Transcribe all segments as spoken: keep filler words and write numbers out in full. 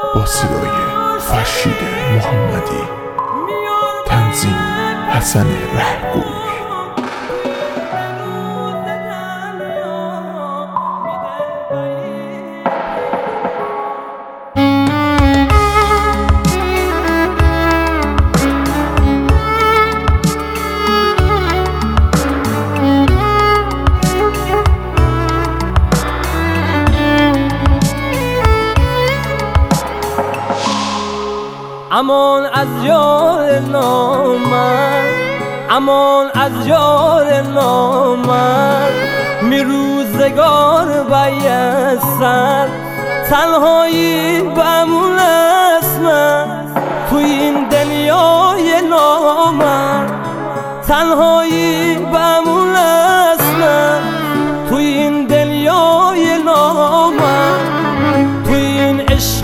با صدای فرشید محمدی، تنظیم حسن رهگوی. امان از یار نامرد، امان از یار نامرد، می روزگار بیستر تنهایی بمون اسمت تو این دنیای نامرد، تنهایی بمون اسمت تو این دنیای نامرد، تو این عشق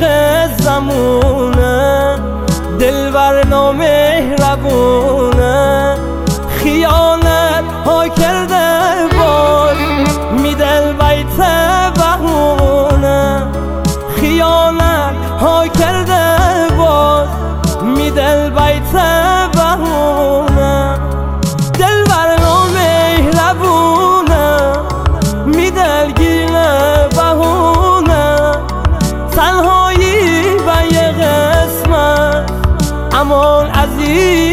زمونه دلبر نامهربونه، خیانت ها کرده باز می دل بیت بهونه، خیانت ها کرده باز می دل بیت بهونه، دلبر نامهربونه می دل گیره بهونه، تنهایی و یه قسمت امان عزیز